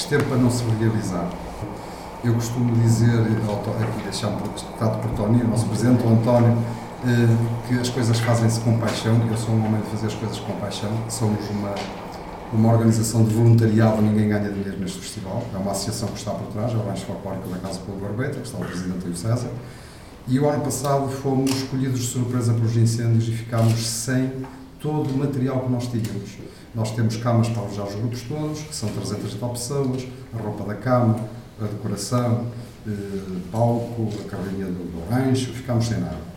esteve para não se realizar. Eu costumo dizer, aqui deixar um pouco citado por Tony, o nosso presidente, o António, que as coisas fazem-se com paixão. Eu sou um homem de fazer as coisas com paixão. Somos uma organização de voluntariado, ninguém ganha dinheiro neste festival. É uma associação que está por trás, é o Rancho Folclórico da Casa Paulo Barbeita, que está o presidente e o César. E o ano passado fomos escolhidos de surpresa pelos incêndios e ficámos sem todo o material que nós tínhamos. Nós temos camas para alojar os grupos todos, que são 300 pessoas, a roupa da cama, a decoração, palco, a carrinha do rancho, ficámos sem nada.